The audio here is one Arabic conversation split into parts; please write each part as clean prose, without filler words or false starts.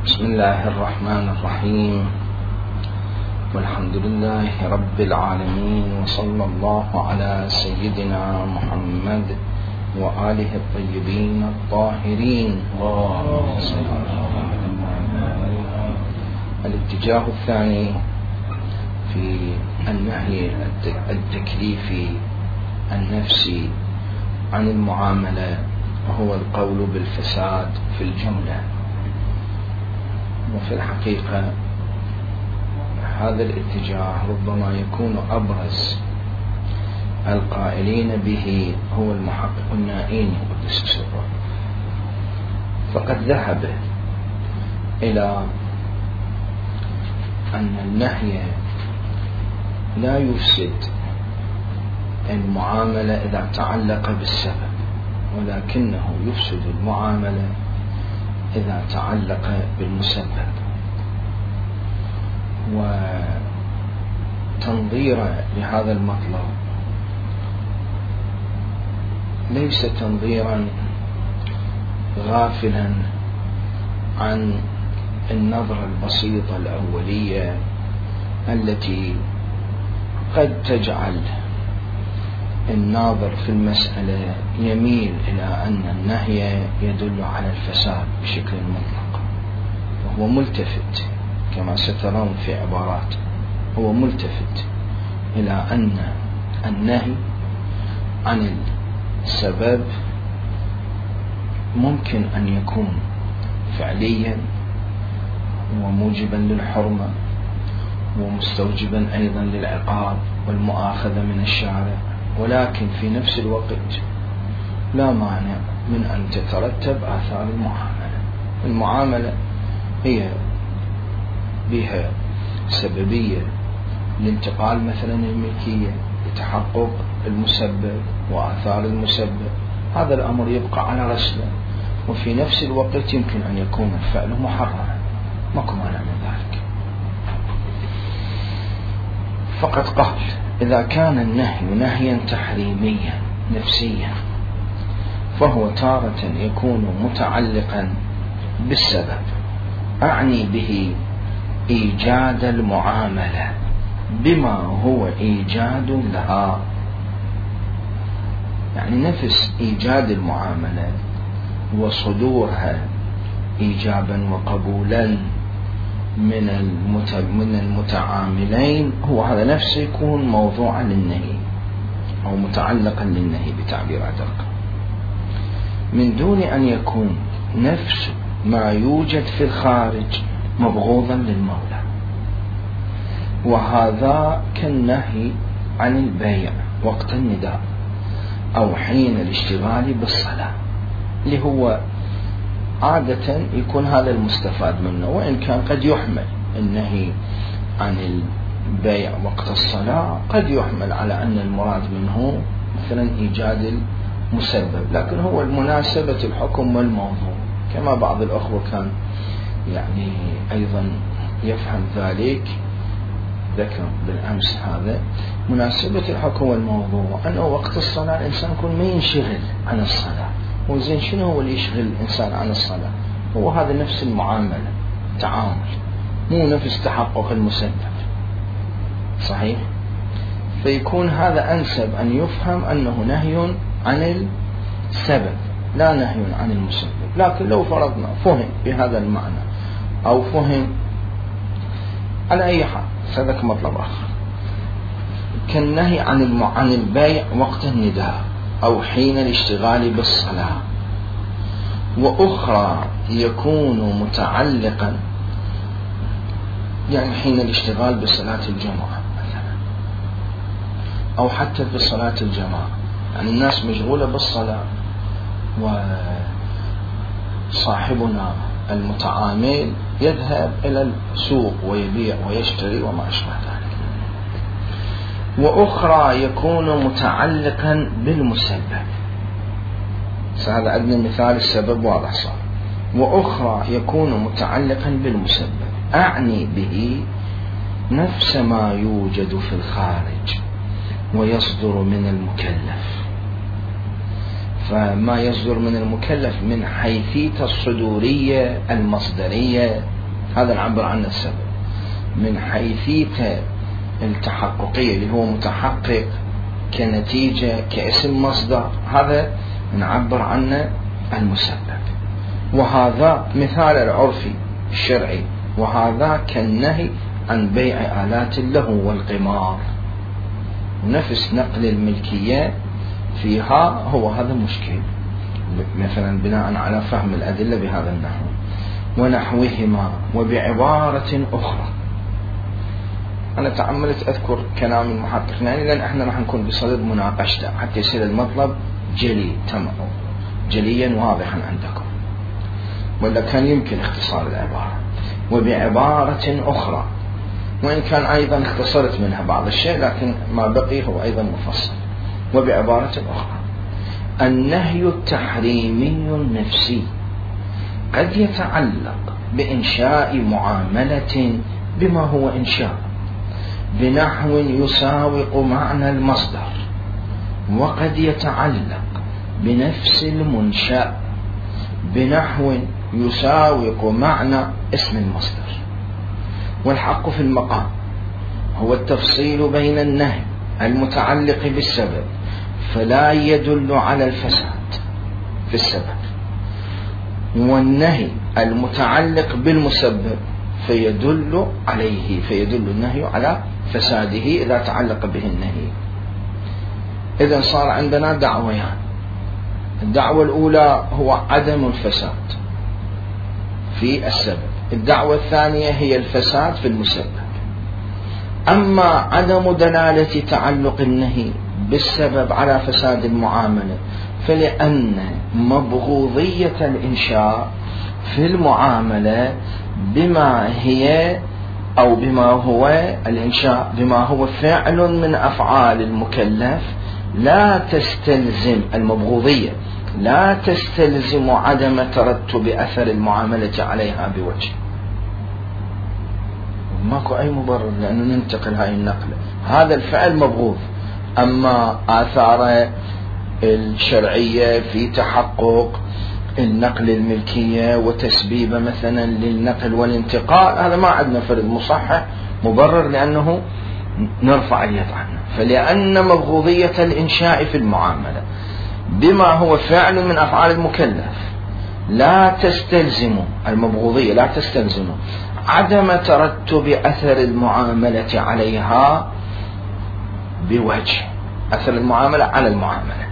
بسم الله الرحمن الرحيم، والحمد لله رب العالمين، وصلى الله على سيدنا محمد وآله الطيبين الطاهرين. الاتجاه الثاني في النهي التكليفي النفسي عن المعاملة وهو القول بالفساد في الجملة. وفي الحقيقة هذا الاتجاه ربما يكون أبرز القائلين به هو المحقق النائين قدس سره، فقد ذهب إلى أن النهي لا يفسد المعاملة إذا تعلق بالسبب، ولكنه يفسد المعاملة إذا تعلق بالمسبب. وتنظير لهذا المطلب ليس تنظيرا غافلا عن النظرة البسيطة الأولية التي قد تجعل الناظر في المسألة يميل إلى أن النهي يدل على الفساد بشكل مطلق، وهو ملتفت كما سترون في عبارات، هو ملتفت إلى أن النهي عن السبب ممكن أن يكون فعليا وموجبا للحرمة ومستوجبا أيضا للعقاب والمؤاخذة من الشارع، ولكن في نفس الوقت لا مانع من أن تترتب آثار المعاملة. المعاملة هي بها سببية لانتقال مثلا الملكية لتحقق المسبب وآثار المسبب، هذا الأمر يبقى على رسله، وفي نفس الوقت يمكن أن يكون الفعل محرما، ماكو مانع من ذلك. فقد قال إذا كان النهي نهيا تحريميا نفسيا فهو تارة يكون متعلقا بالسبب، أعني به إيجاد المعاملة بما هو إيجاد لها، يعني نفس إيجاد المعاملة وصدورها إيجابا وقبولا من المتعاملين، هو هذا نفسه يكون موضوعا للنهي أو متعلقا للنهي بتعبير أدق، من دون أن يكون نفس ما يوجد في الخارج مبغوضا للمولى. وهذا كالنهي عن البيع وقت النداء أو حين الاشتغال بالصلاة، اللي هو عادة يكون هذا المستفاد منه، وإن كان قد يحمل النهي عن البيع وقت الصلاة قد يحمل على أن المراد منه مثلا إيجاد المسبب، لكن هو مناسبة الحكم والموضوع، كما بعض الأخوة كان يعني أيضا يفهم ذلك، ذكر بالأمس هذا مناسبة الحكم والموضوع أنه وقت الصلاة الإنسان يكون ما ينشغل عن الصلاة. وزين شنو هو اللي يشغل الإنسان عن الصلاة؟ هو هذا نفس المعاملة، تعامل، مو نفس تحقق المسبب، صحيح؟ فيكون هذا أنسب أن يفهم أنه نهي عن السبب لا نهي عن المسبب. لكن لو فرضنا فهم بهذا المعنى أو فهم على أي حال، هذاك مطلب آخر، كالنهي عن البيع وقت النداء أو حين الاشتغال بالصلاة. وأخرى يكون متعلقا يعني حين الاشتغال بصلاة الجماعة مثلا، أو حتى بصلاة الجماعة، يعني الناس مشغولة بالصلاة وصاحبنا المتعامل يذهب إلى السوق ويبيع ويشتري وما أشبه ذلك. وأخرى يكون متعلقا بالمسبب، هذا عندنا مثال السبب واضح صار. وأخرى يكون متعلقا بالمسبب، أعني به نفس ما يوجد في الخارج ويصدر من المكلف. فما يصدر من المكلف من حيثية الصدورية المصدرية هذا نعبر عنه السبب. من حيثيته التحققية اللي هو متحقق كنتيجة كاسم مصدر، هذا نعبر عنه المسبب. وهذا مثال العرفي الشرعي، وهذا كالنهي عن بيع آلات اللهو والقمار. نفس نقل الملكية فيها هو هذا مشكل، مثلا بناء على فهم الأدلة بهذا النحو ونحوهما. وبعبارة أخرى، أنا تعملت أذكر كلام المحقق يعني، لأن إحنا راح نكون بصدد مناقشته حتى يصير المطلب جلي تمام جليا واضحا عندكم، ولا كان يمكن اختصار العبارة. وبعبارة أخرى، وإن كان أيضا اختصرت منها بعض الشيء لكن ما بقي هو أيضا مفصل. وبعبارة أخرى، النهي التحريمي النفسي قد يتعلق بإنشاء معاملة بما هو إنشاء بنحو يساوق معنى المصدر، وقد يتعلق بنفس المنشأ بنحو يساوق معنى اسم المصدر. والحق في المقام هو التفصيل بين النهي المتعلق بالسبب فلا يدل على الفساد في السبب، والنهي المتعلق بالمسبب فيدل النهي على فساده إذا تعلق به النهي. إذن صار عندنا دعويان. الدعوة الأولى هو عدم الفساد في السبب، الدعوة الثانية هي الفساد في المسبب. أما عدم دلالة تعلق النهي بالسبب على فساد المعاملة فلأن مبغوضية الإنشاء في المعاملة بما هي أو بما هو الإنشاء بما هو فعل من أفعال المكلف لا تستلزم المبغوضية، لا تستلزم عدم ترتب أثر المعاملة عليها بوجه. ماكو أي مبرر لأنه ننتقل هاي النقلة، هذا الفعل مبغوض. أما آثار الشرعية في تحقق النقل الملكية وتسبيبه مثلا للنقل والانتقال، هذا ما عندنا فرد مصحح مبرر لأنه نرفع اليد عنه. فلأن مبغوضية الإنشاء في المعاملة بما هو فعل من أفعال المكلف لا تستلزم المبغوضية، لا تستلزم عدم ترتب أثر المعاملة عليها بوجه، أثر المعاملة على المعاملة.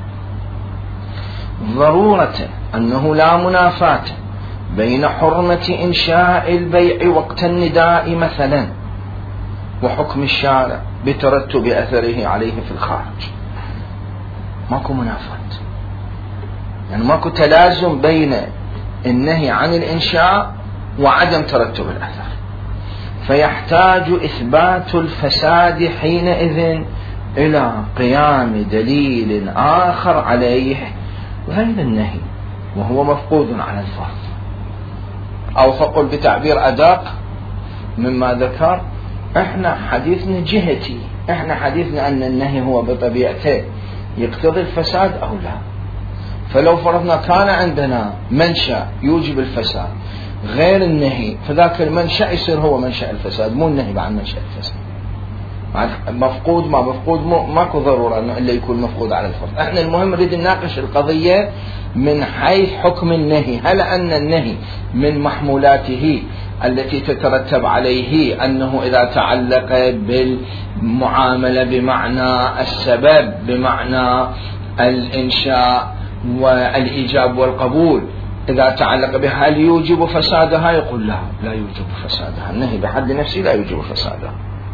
ضرورة أنه لا منافاة بين حرمة إنشاء البيع وقت النداء مثلا وحكم الشارع بترتب أثره عليه في الخارج. ماكو منافاة، يعني ماكو تلازم بين النهي عن الإنشاء وعدم ترتب الأثر، فيحتاج إثبات الفساد حينئذ إلى قيام دليل آخر عليه غير النهي وهو مفقود على الفرض. أو فقل بتعبير أدق مما ذكر، احنا حديثنا جهتي، احنا حديثنا أن النهي هو بطبيعته يقتضي الفساد أو لا. فلو فرضنا كان عندنا منشأ يوجب الفساد غير النهي، فذاك المنشأ يصير هو منشأ الفساد، مو النهي عن منشأ الفساد. مفقود ما مفقود ماكو ضرورة أنه إلا يكون مفقود على الفرض. احنا المهم نريد نناقش القضية من حيث حكم النهي. هل أن النهي من محمولاته التي تترتب عليه أنه إذا تعلق بالمعاملة بمعنى السبب بمعنى الإنشاء والإيجاب والقبول إذا تعلق بها هل يوجب فسادها؟ يقول لا، لا يوجب فسادها، النهي بحد نفسه لا يوجب فسادها.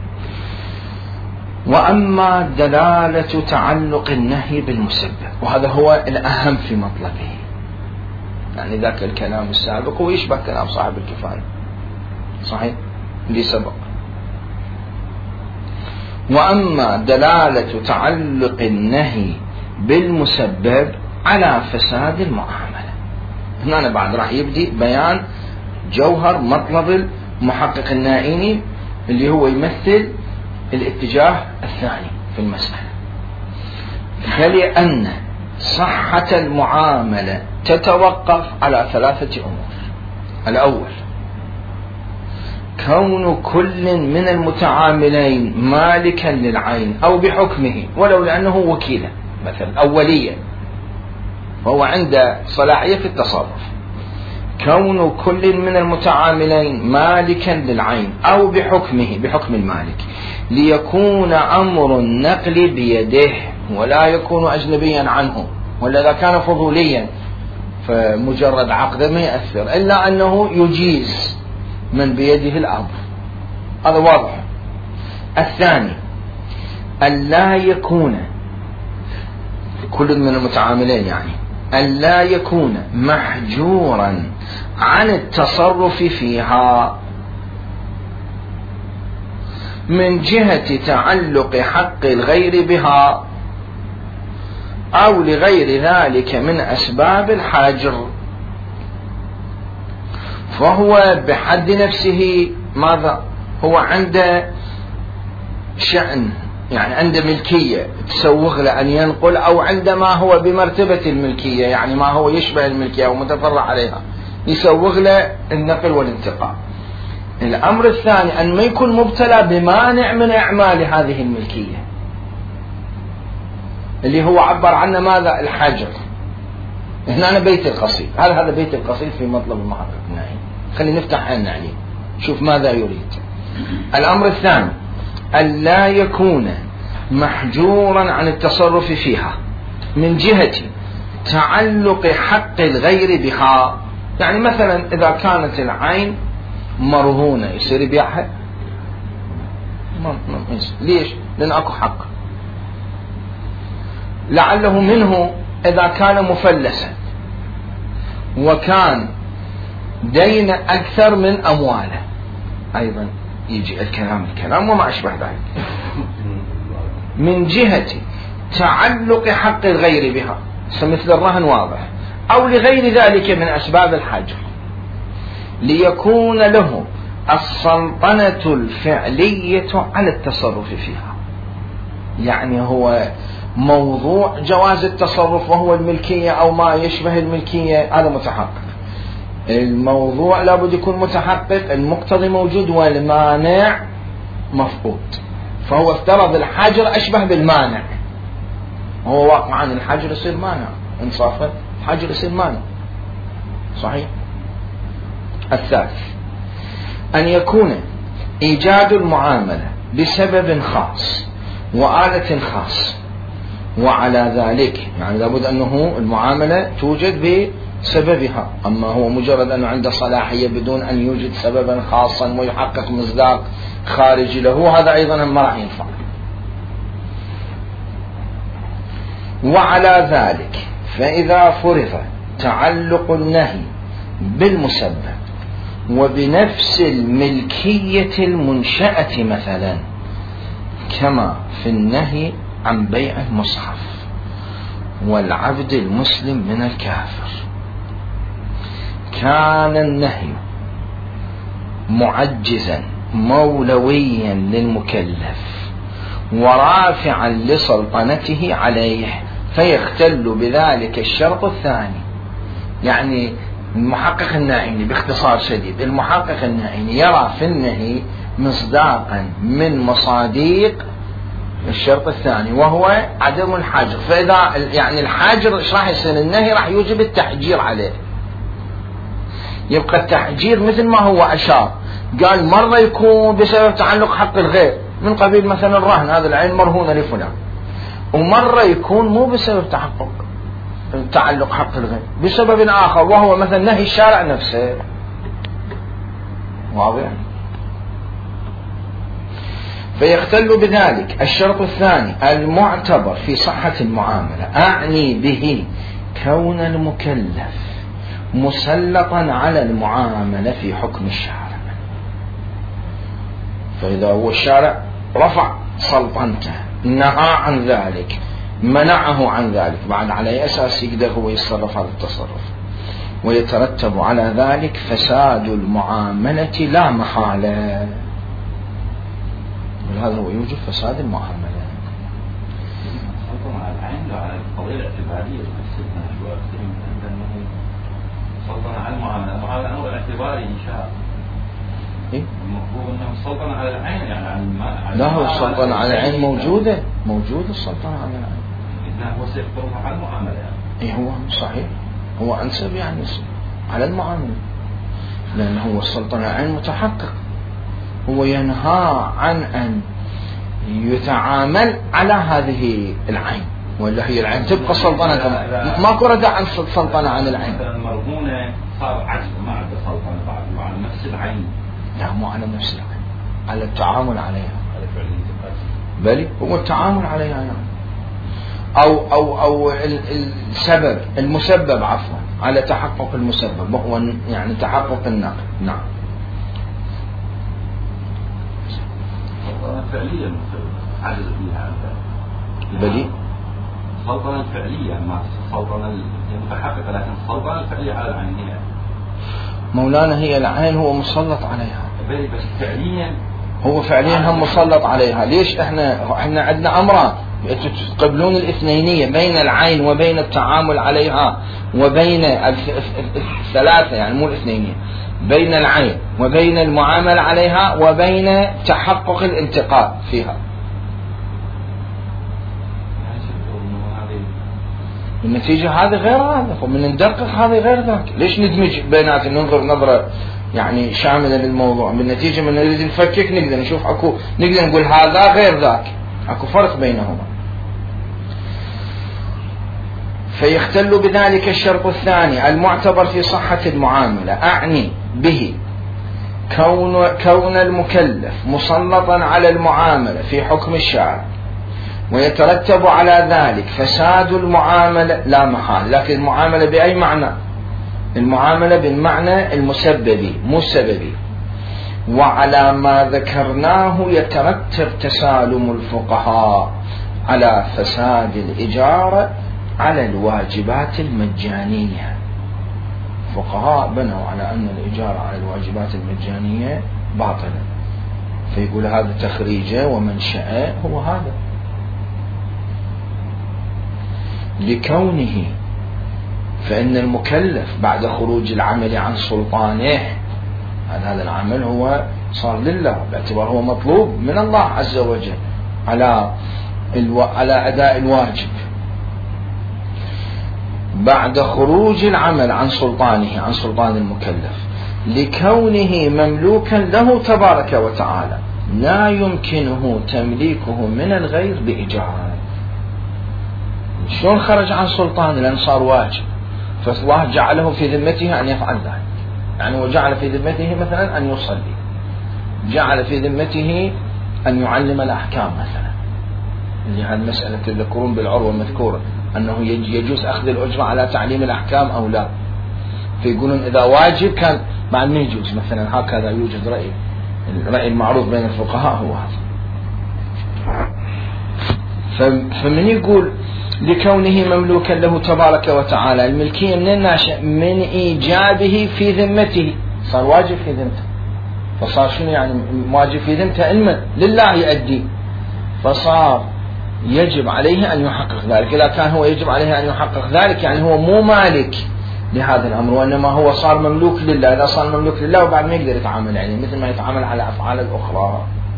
وأما دلالة تعلق النهي بالمسبب، وهذا هو الأهم في مطلبه، يعني ذاك الكلام السابق ويشبه كلام صاحب الكفاية صحيح اللي سبق. وأما دلالة تعلق النهي بالمسبب على فساد المعاملة، هنا بعد راح يبدي بيان جوهر مطلب المحقق النائيني اللي هو يمثل الاتجاه الثاني في المسألة. فلأن صحة المعاملة تتوقف على ثلاثة أمور. الأول كون كل من المتعاملين مالكا للعين أو بحكمه ولو لأنه وكيلا مثلا أوليا، فهو عنده صلاحية في التصرف. كون كل من المتعاملين مالكا للعين أو بحكمه بحكم المالك ليكون أمر النقل بيده ولا يكون أجنبيا عنه، ولا إذا كان فضوليا فمجرد عقده ما يأثر، إلا أنه يجيز من بيده الأمر، هذا واضح. الثاني أن لا يكون كل من المتعاملين يعني أن لا يكون محجورا عن التصرف فيها من جهة تعلق حق الغير بها أو لغير ذلك من أسباب الحجر، فهو بحد نفسه ماذا؟ هو عنده شأن، يعني عنده ملكية تسوغ له أن ينقل، أو عندما هو بمرتبة الملكية يعني ما هو يشبه الملكية ومتفرع عليها يسوغ له النقل والانتقال. الأمر الثاني أن ما يكون مبتلى بمانع من أعمال هذه الملكية اللي هو عبر عنه ماذا؟ الحجر. هنا أنا بيت القصيد، هذا بيت القصيد في مطلب المحقق النعيم. خلينا نفتح النعيم شوف ماذا يريد. الأمر الثاني أن لا يكون محجورا عن التصرف فيها من جهة تعلق حق الغير بها، يعني مثلا إذا كانت العين مرهونة يصير يبيعها؟ ليش؟ لأن أكو حق. لعله منه إذا كان مفلسا وكان دين أكثر من أمواله أيضا يجي الكلام وما أشبه ذلك من جهة تعلق حق الغير بها مثل الرهن واضح، أو لغير ذلك من أسباب الحجر ليكون له السلطنة الفعلية على التصرف فيها. يعني هو موضوع جواز التصرف وهو الملكية أو ما يشبه الملكية هذا متحقق، الموضوع لابد يكون متحقق، المقتضي موجود والمانع مفقود، فهو افترض الحجر أشبه بالمانع، هو واقعا الحجر يصير مانع، انصافا الحجر يصير مانع صحيح. الثالث أن يكون إيجاد المعاملة بسبب خاص وآلة خاص، وعلى ذلك يعني لابد أنه المعاملة توجد بسببها، أما هو مجرد أنه عنده صلاحية بدون أن يوجد سببا خاصا ويحقق مصداق خارجي له، هذا أيضا ما راح ينفع. وعلى ذلك فإذا فرض تعلق النهي بالمسبب وبنفس الملكية المنشأة مثلا كما في النهي عن بيع المصحف والعبد المسلم من الكافر، كان النهي معجزا مولويا للمكلف ورافعا لسلطنته عليه، فيختل بذلك الشرط الثاني. يعني المحقق الناعيني باختصار شديد، المحقق الناعيني يرى في النهي مصداقا من مصاديق الشرط الثاني وهو عدم الحجر، فإذا يعني الحجر ايش راح يصير؟ النهي راح يوجب التحجير عليه، يبقى التحجير مثل ما هو أشار، قال مرة يكون بسبب تعلق حق الغير من قبيل مثلا الرهن، هذا العين مرهونة لفلان، ومرة يكون مو بسبب تعلق حق الغير بسبب آخر وهو مثلا نهي الشارع نفسه. واضح؟ فيختل بذلك الشرط الثاني المعتبر في صحة المعاملة، أعني به كون المكلف مسلطا على المعاملة في حكم الشارع، فإذا هو الشارع رفع سلطنته نهى عن ذلك منعه عن ذلك، بعد على أي أساس يقدر هو يتصرف هذا التصرف؟ ويترتب على ذلك فساد المعاملة لا محالة، ولهذا هو يوجب فساد المعاملة. سلطنة على العين لا على القضية الاعتبارية المسجدنا شو أكثر من أنه سلطنة على المعاملة، المعاملة أمر اعتباري إن شاء هو انه السلطنة على العين يعني عن لا، هو السلطنة على العين موجودة السلطنة على العين. إنه هو سيقدرها على المعاملة يعني. إيه هو صحيح، هو أنسب يعني على المعاملة، لأن هو السلطنة على العين متحقق، هو ينهى عن أن يتعامل على هذه العين، ولا هي العين تبقى سلطنة، ماكو ردع عن السلطنة عن العين. المرهونة صار عجز، ما عنده سلطنة بعد على نفس العين. لا، مو على نفس العين، على التعامل عليها. بل هو التعامل عليها يعني. أو السبب المسبب، عفوا، على تحقق المسبب، وهو يعني تحقق النقل. نعم. سلطنة فعليا عجز فيها بلي السلطنة الفعلية، ما السلطنة المتحققة، لكن السلطنة الفعلية على العين هي مولانا، هي العين هو مسلط عليها. بلي بس فعليا هو فعليا هم مسلط عليها. ليش احنا عندنا امران تقبلون الاثنينية بين العين وبين التعامل عليها وبين الثلاثة، يعني مو الاثنينية، بين العين وبين المعاملة عليها وبين تحقق الانتقال فيها. النتيجة هذه غير هذا، ومن ندقق هذه غير ذاك. ليش ندمج بيناتهم، ننظر نظرة يعني شاملة للموضوع؟ بالنتيجة من نريد نفكك نقدر نشوف نقدر نقول هذا غير ذاك، اكو فرق بينهما. فيختل بذلك الشرط الثاني المعتبر في صحة المعاملة، أعني به كون المكلف مسلطا على المعاملة في حكم الشارع، ويترتب على ذلك فساد المعاملة لا محال. لكن المعاملة بأي معنى؟ المعاملة بالمعنى المسببي مو السببي. وعلى ما ذكرناه يترتب تسالم الفقهاء على فساد الإجارة على الواجبات المجانية. الفقهاء بنوا على أن الإجارة على الواجبات المجانية باطلة، فيقول هذا تخريجه ومنشأه هو هذا، لكونه فإن المكلف بعد خروج العمل عن سلطانه، هذا العمل هو صار لله باعتبار هو مطلوب من الله عز وجل على أداء الواجب، بعد خروج العمل عن سلطانه، عن سلطان المكلف، لكونه مملوكا له تبارك وتعالى لا يمكنه تمليكه من الغير بإجارة. شلون خرج عن سلطانه؟ لأن صار واجب، فالله جعله في ذمته أن يفعل ذلك. يعني وجعل في ذمته مثلا أن يصلي، جعل في ذمته أن يعلم الأحكام مثلا، اللي هذه المسألة تذكرون بالعروة مذكورة أنه يجوز أخذ الأجرة على تعليم الأحكام أو لا، فيقولون إذا واجب كان مع ما يجوز مثلا. هكذا يوجد الرأي المعروف بين الفقهاء هو هذا. فمن يقول لكونه مملوكا له تبارك وتعالى، الملكية من الناشئ من إيجابه في ذمته، صار واجب في ذمته، فصار شنو يعني واجب في ذمته؟ علما لله يؤدي، فصار يجب عليه أن يحقق ذلك. إذا كان هو يجب عليه أن يحقق ذلك يعني هو مو مالك لهذا الأمر، وإنما هو صار مملوك لله. إذا صار مملوك لله وبعد ما يقدر يتعامل عليه مثل ما يتعامل على أفعال الأخرى،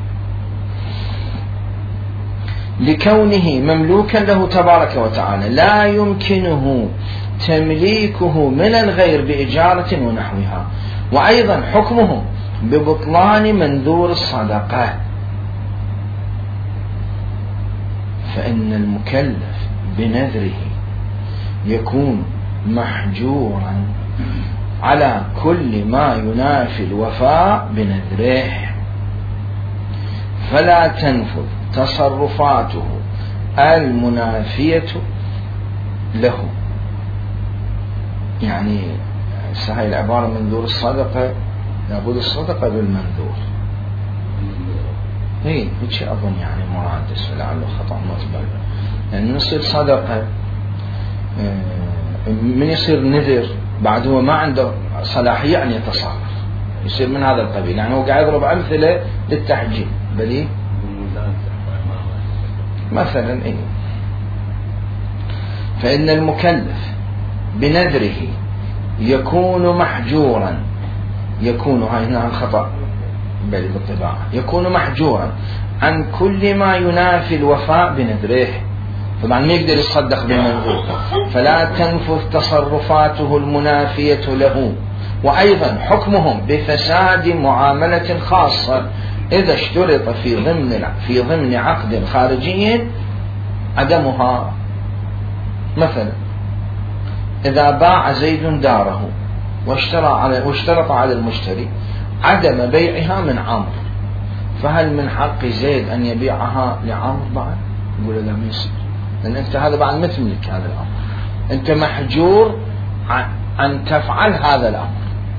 لكونه مملوكا له تبارك وتعالى لا يمكنه تمليكه من الغير بإجارة ونحوها. وأيضا حكمه ببطلان منذور الصدقة، فإن المكلف بنذره يكون محجورا على كل ما ينافي الوفاء بنذره، فلا تنفذ تصرفاته المنافية له. يعني هاي العبارة منذور الصدقة، لابد الصدقة بالمنذور. هيك أظن يعني مراد لعله خطأ مطبع، يعني يصير صدقة من يصير نذر بعد هو ما عنده صلاحية أن يتصرف، يصير من هذا القبيل. يعني هو قاعد يضرب أمثلة للتحجيل بلي مثلا إيه. فإن المكلف بنذره يكون محجورا، يكون هاي هنا الخطأ بل بالطباعة يكون محجورا عن كل ما ينافي الوفاء بنذره، طبعا ما يقدر يصدق بمنذور، فلا تنفذ تصرفاته المنافية له. وأيضا حكمهم بفساد معاملة خاصة إذا اشترط في ضمن عقد خارجي عدمها. مثلا إذا باع زيد داره واشترط على المشتري عدم بيعها من عمرو، فهل من حق زيد أن يبيعها لعمرو بعد؟ يقول لا، ما يصير، لأن أنت هذا بعد ما تملك هذا الأمر، أنت محجور أن تفعل هذا الأمر.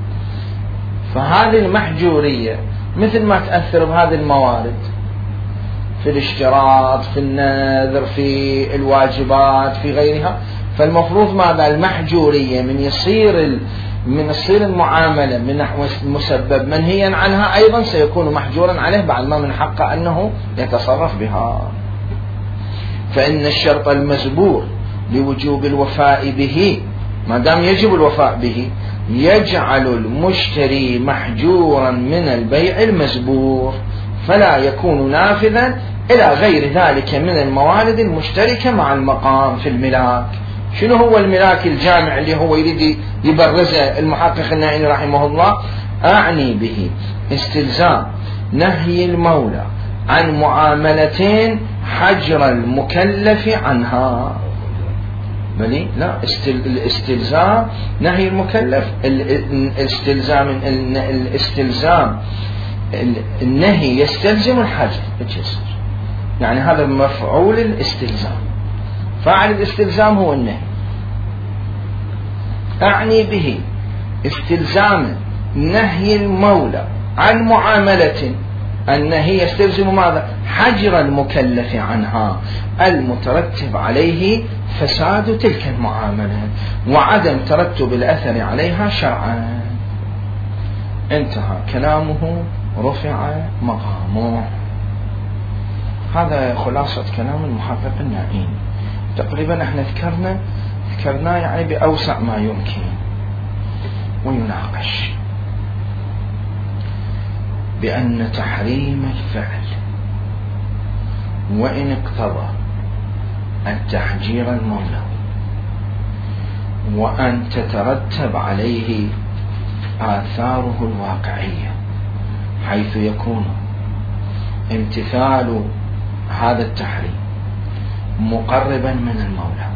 فهذه المحجورية مثل ما تأثر بهذه الموارد في الاشتراط، في النذر، في الواجبات، في غيرها، فالمفروض ماذا؟ المحجورية من يصير المعاملة من نحو المسبب منهيا عنها أيضا سيكون محجورا عليه بعد ما من حقه أنه يتصرف بها. فإن الشرط المزبور لوجوب الوفاء به ما دام يجب الوفاء به يجعل المشتري محجورا من البيع المزبور، فلا يكون نافذا إلى غير ذلك من الموارد المشتركة مع المقام في الملاك. شنو هو الملاك الجامع اللي هو يريد يبرزه المحقق النائي رحمه الله؟ أعني به استلزام نهي المولى عن معاملتين حجر المكلف عنها. بلي لا، الاستلزام نهي المكلف، الاستلزام النهي يستلزم الحجر، يعني هذا مفعول الاستلزام، فاعل الاستلزام هو النهي. أعني به استلزام نهي المولى عن معاملة، النهي يستلزم ماذا؟ حجر المكلف عنها المترتب عليه فساد تلك المعاملة وعدم ترتب الأثر عليها شرعا. انتهى كلامه، رفع مقامه. هذا خلاصة كلام المحقق النائي. تقريبا احنا ذكرنا يعني بأوسع ما يمكن ويناقش بأن تحريم الفعل وإن اقتضى التحجير المولوي وأن تترتب عليه آثاره الواقعية، حيث يكون امتثال هذا التحريم مقربا من المولى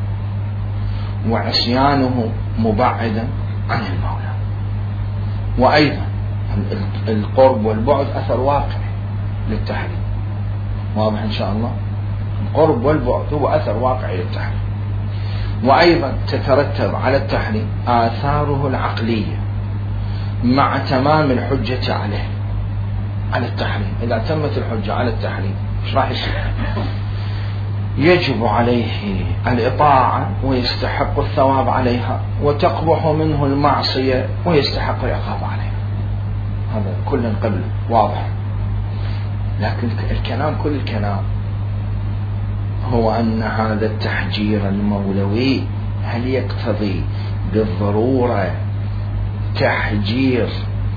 وعصيانه مبعدا عن المولى. وأيضا القرب والبعد أثر واقعي للتحريم، واضح إن شاء الله؟ القرب والبعد هو أثر واقعي للتحريم. وأيضا تترتب على التحريم آثاره العقلية مع تمام الحجة عليه، على التحريم. إذا تمت الحجة على التحريم إيش راح يصير؟ يجب عليه الإطاعة ويستحق الثواب عليها، وتقبح منه المعصية ويستحق العقاب عليها. هذا كل قبل واضح. لكن كل الكلام هو أن هذا التحجير المولوي هل يقتضي بالضرورة تحجير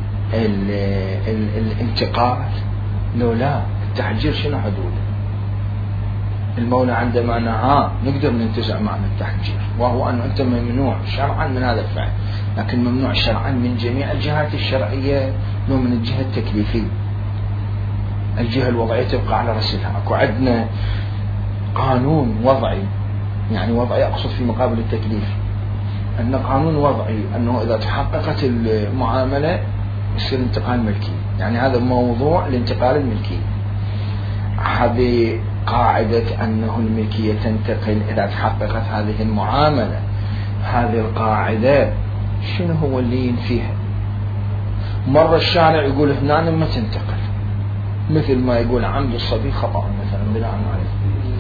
الانتقال؟ لو لا، التحجير شنو حدوده؟ المولى عندما نهى نقدر ننتزع معنى التحجير، وهو أنه أنت ممنوع شرعا من هذا الفعل، لكن ممنوع شرعا من جميع الجهات الشرعية، لو من الجهة التكليفية. الجهة الوضعية تبقى على رأسها. أكو عندنا قانون وضعي، يعني وضعي أقصد في مقابل التكليف، أن قانون وضعي أنه إذا تحققت المعاملة يصير انتقال ملكي، يعني هذا موضوع الانتقال الملكي. هذه قاعدة أنه الملكية تنتقل إذا تحققت هذه المعاملة. هذه القاعدة شنو هو اللي ينفيها؟ مرة الشارع يقول هنا ما تنتقل، مثل ما يقول عمد الصبي خطأ مثلا بناء عليه.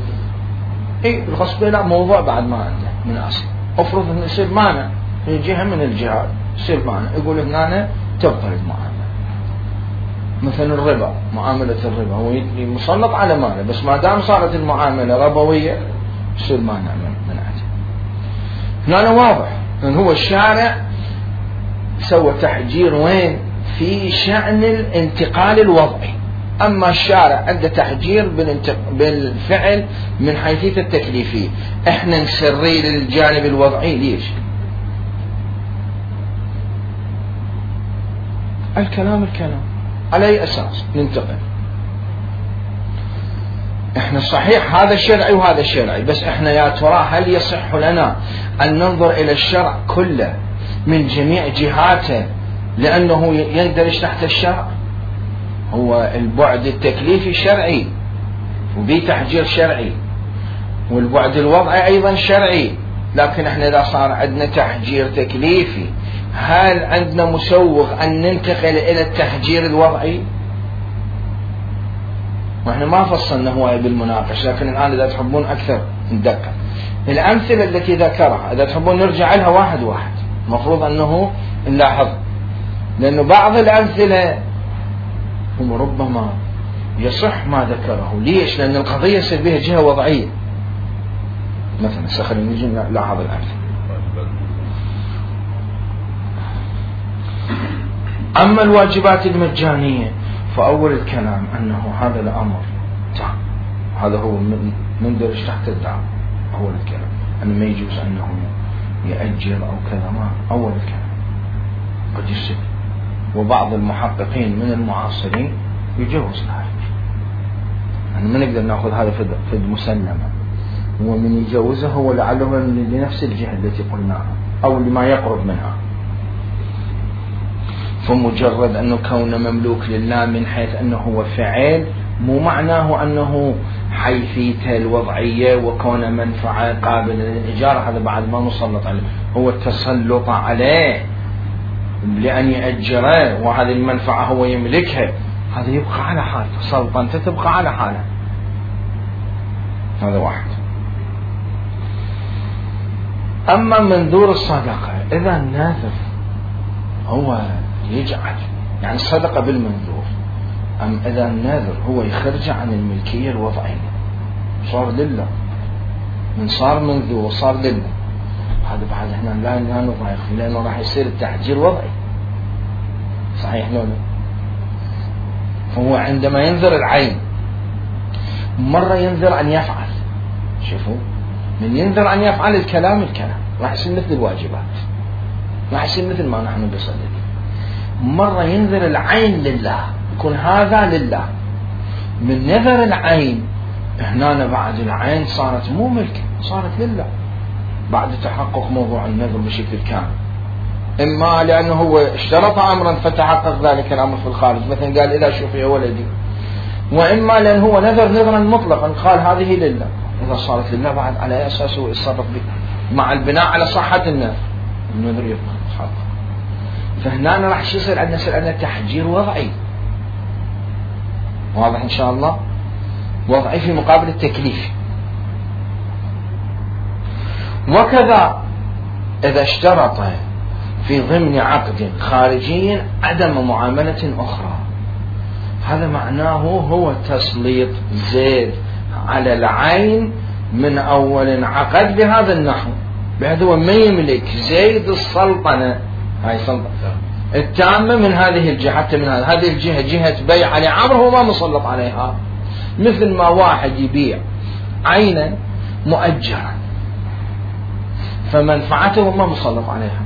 الغصب لا، موضوع بعد ما عنده من أصل. أفرض أنه يصير مانع في جهة من الجهات، يصير مانع يقول هنا تبطل المعاملة. مثلا الربا، معاملة الربا هو مسلط على ماله، بس ما دام صارت المعاملة ربوية يصير مانع من عدم. هنا واضح أن هو الشارع سوى تحجير وين؟ في شأن الانتقال الوضعي. أما الشارع عنده تحجير بالفعل من حيثية التكليفية، احنا نسري للجانب الوضعي. ليش؟ الكلام على أي أساس ننتقل؟ احنا صحيح هذا الشرعي وهذا الشرعي، بس احنا يا ترى هل يصح لنا أن ننظر إلى الشرع كله من جميع جهاته لأنه يندرج تحت الشرع؟ هو البعد التكليفي شرعي وبيه تحجير شرعي، والبعد الوضعي أيضا شرعي، لكن احنا إذا صار عندنا تحجير تكليفي هل عندنا مسوغ أن ننتقل إلى التحجير الوضعي؟ واحنا ما فصلنا هو بالمناقشة، لكن الآن إذا تحبون أكثر ندقق الأمثلة التي ذكرها، إذا تحبون نرجع لها واحد واحد، مفروض أنه نلاحظ، لأنه بعض الأمثلة هو ربما يصح ما ذكره. ليش؟ لأن القضية يصير بها جهة وضعية. مثلا خلينا نجي نلاحظ الأمثلة. أما الواجبات المجانية فأول الكلام أنه هذا الأمر تعال، هذا هو مندرج تحت الدعوة. أول الكلام أنه ما يجوز أنه يأجر أو كذا، ما أول الكلام قد يصير، وبعض المحققين من المعاصرين يجوز ذلك. يعني ما نقدر نأخذ هذا في المسلمة، ومن يجوزه هو لعله لنفس الجهة التي قلناها أو لما يقرب منها. فمجرد أنه كونه مملوك لله من حيث أنه هو فعل مو معناه أنه حيثيته الوضعية وكونه منفعة قابلة للإجارة، هذا بعد ما نسلط عليه، هو التسلط عليه لأن يأجره وهذه المنفعة هو يملكها، هذا يبقى على حال، سلطنته تبقى على حالها. هذا واحد. أما منذور الصدقة إذا الناذر هو يجعل يعني الصدقة بالمنذور، أم إذا الناذر هو يخرج عن الملكية الوضعية صار لله، من صار منذور صار لله، هذا بعد احنا لا نضايق لأنه راح يصير التحجير وضعي. صحيح لو فهو عندما ينذر العين مرة ينذر أن يفعل، شوفوا من ينذر أن يفعل الكلام راح يصير مثل الواجبات، راح يصير مثل ما نحن بصدد. مرة ينذر العين لله، يكون هذا لله. من نذر العين هنا بعد العين صارت مو ملك، صارت لله بعد تحقق موضوع النذر بشكل كامل. إما لأنه هو اشترط أمرا فتحقق ذلك الأمر في الخارج، مثلا قال إذا شوفي ولدي، وإما لأنه هو نذرا مطلقا قال هذه لله، إذا صارت لله بعد على أساسه يتصرف به مع البناء على صحة النذر يبقى حق. فهنا راح يصير عندنا تحجير وضعي، واضح إن شاء الله، وضعي في مقابل التكليف. وكذا إذا اشترط في ضمن عقد خارجي عدم معاملة أخرى، هذا معناه هو تسليط زيد على العين من أول عقد بهذا النحو، بهذا هو ما يملك زيد السلطنة، هاي سلطنة التامة من هذه الجهة، حتى من هذه الجهة جهة بيع لعمر هو ما مسلط عليها، مثل ما واحد يبيع عينا مؤجرا فمنفعته ما مسلط عليها.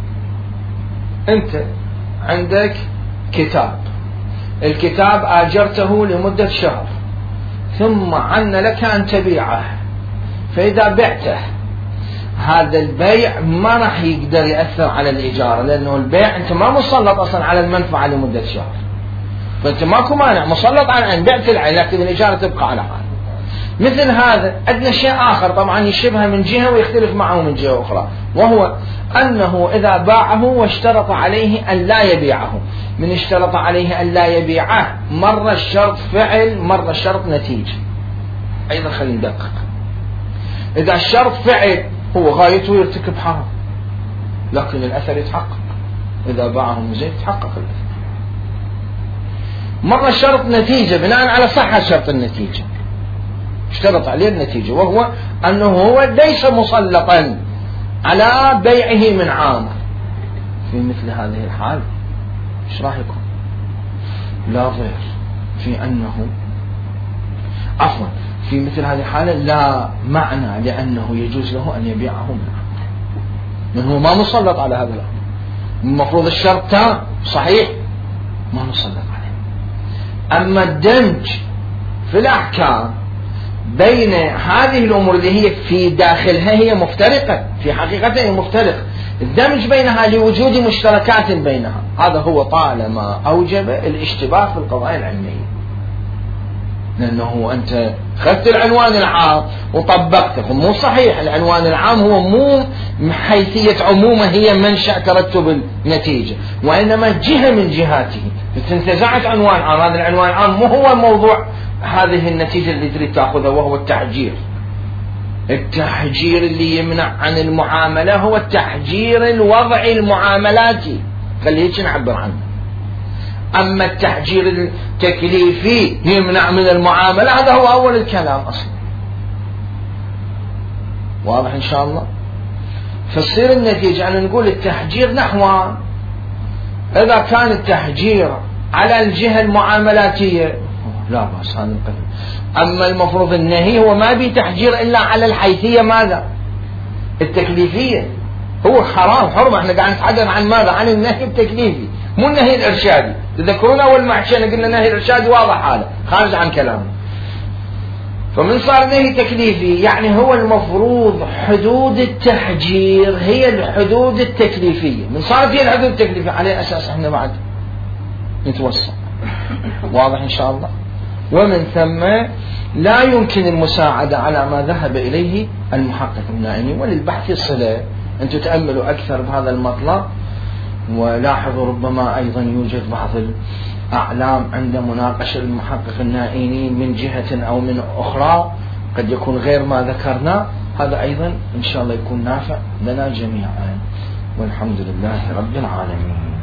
أنت عندك كتاب، الكتاب آجرته لمدة شهر ثم عن لك أن تبيعه، فإذا بعته هذا البيع ما راح يقدر يأثر على الإجارة، لأنه البيع أنت ما مسلط أصلا على المنفعة لمدة شهر، فأنت ماكو مانع مسلط على أن بعت العين، لكن الإجارة تبقى على حال. مثل هذا عندنا شيء آخر طبعا يشبه من جهة ويختلف معه من جهة أخرى، وهو أنه إذا باعه واشترط عليه أن لا يبيعه. من اشترط عليه أن لا يبيعه مرة الشرط فعل مرة الشرط نتيجة، أيضا خلينا ندقق. إذا الشرط فعل هو غايته يرتكب حرام لكن الأثر يتحقق، إذا باعه مزيد يتحقق الأثر. مرة الشرط نتيجة بناء على صحة شرط النتيجة، اشترط عليه النتيجة، وهو أنه هو ليس مسلطا على بيعه من عامر. في مثل هذه الحال ايش راح يكون؟ لا ضير في أنه عفوا في مثل هذه الحالة لا معنى لأنه يجوز له أن يبيعه من هو ما مسلط على هذا الأمر. المفروض الشرط تام صحيح ما مسلط عليه. أما الدمج في الأحكام بين هذه الأمور اللي هي في داخلها هي مفترقة في حقيقتها هي مفترقة، الدمج بينها لوجود مشتركات بينها، هذا هو طالما أوجب الاشتباه في القضايا العلمية، لأنه أنت أخذت العنوان العام وطبقته. مو صحيح العنوان العام هو مو حيثية عمومة هي منشأ ترتب النتيجة، وإنما جهة من جهاته. انتزعت عنوان عام، هذا العنوان العام مو هو موضوع هذه النتيجة اللي تريد تأخذها، وهو التحجير. التحجير اللي يمنع عن المعاملة هو التحجير الوضعي المعاملاتي، خليه نعبر عنه. أما التحجير التكليفي يمنع من المعاملة، هذا هو أول الكلام أصلا. واضح إن شاء الله؟ فتصير النتيجة أن نقول التحجير نحوان. إذا كان التحجير على الجهة المعاملاتية لا بأس هذا القدر. أما المفروض النهي هو ما بي تحجير إلا على الحيثية ماذا؟ التكليفية. هو حرام حرمة، احنا قاعد نتحدث عن ماذا؟ عن النهي التكليفي مو النهي الإرشادي. تذكرون أول ما حكينا قلنا النهي الإرشادي واضح هذا خارج عن كلامه. فمن صار نهي تكليفي يعني هو المفروض حدود التحجير هي الحدود التكليفية. من صارت هي الحدود التكليفية على أساس احنا بعد نتوسع. واضح إن شاء الله؟ ومن ثم لا يمكن المساعدة على ما ذهب إليه المحقق النائمي. وللبحث صلة، أنتم تأملوا أكثر بهذا المطلب ولاحظوا ربما أيضا يوجد بعض الأعلام عند مناقشة المحقق النائمي من جهة أو من أخرى قد يكون غير ما ذكرنا. هذا أيضا إن شاء الله يكون نافع لنا جميعا، والحمد لله رب العالمين.